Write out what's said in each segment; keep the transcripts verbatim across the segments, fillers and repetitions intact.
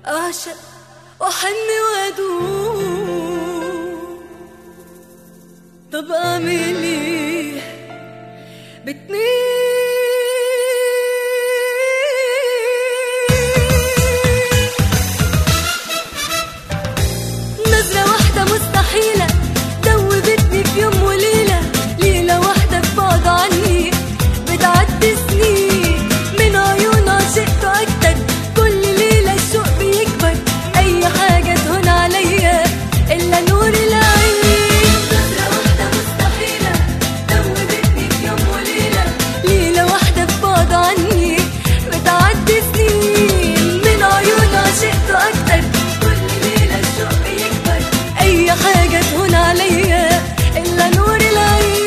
أعشق وأحن وأدوب. طب أعمل إيه بتميل نظرة واحدة مستحيلة دوبتني في يوم وليلة، ليلة واحدة في بعد عني بتعدي سنين، من عيون عشقت أكتر كل ليلة الشوق بيكبر، أي حاجة تهون عليا إلا نور العين. نظرة واحدة مستحيلة دوبتني في يوم وليلة، ليلة واحدة في بعد عني بتعدي سنين، من عيون عشقت أكتر كل ليلة الشوق بيكبر، أي حاجة تهون عليا إلا نور العين.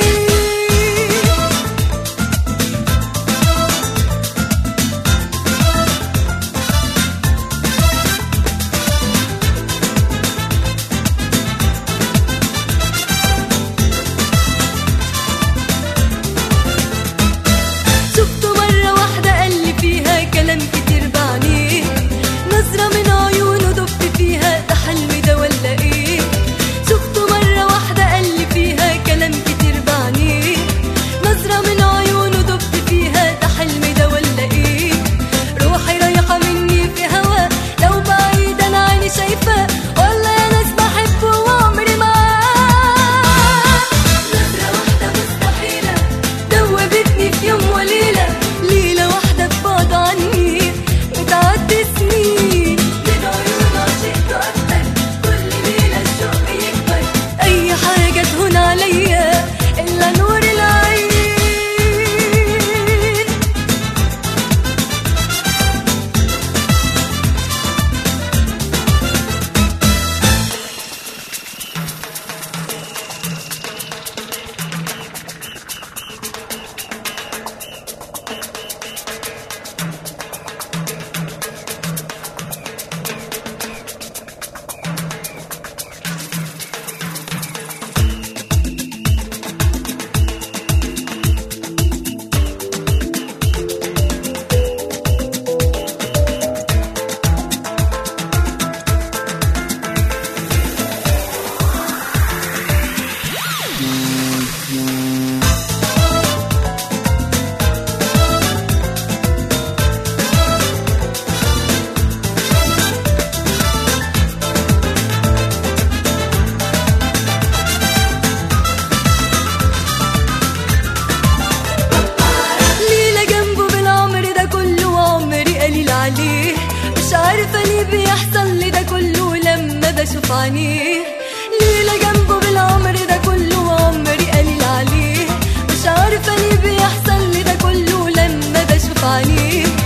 شفته مرة واحدة قال لي فيها كلام كتير بعديه، نظرة من عيونه دبت فيها، ده حلمي ده ولا ايه؟ شفته مرة واحدة قال لي فيها كلام كتير بعديه، نظرة من عيونه دبت فيها، ده حلمي ده ولا ايه؟ روحي رايحة مني في هوا، لو بعيد انا عيني شايفاه، والله يا ناس بحبه وعمري معاه. نظرة واحدة مستحيلة دوبتني في يوم وليلة، ليلة واحدة في بعد عني بتعدي سنين، من عيون عشقت أكتر كل ليلة الشوق يكبر، أي حاجة تهون عليا إلا نور العين. ليلة جنبه بالعمر ده كله وعمري قليل عليه، مش عارفة ليه بيحصل لي ده كله لما بشوف عينيه. ليلة جنبه بالعمر ده كله وعمري قليل عليه، مش عارفة ليه بيحصل لي ده كله لما بشوف عينيه.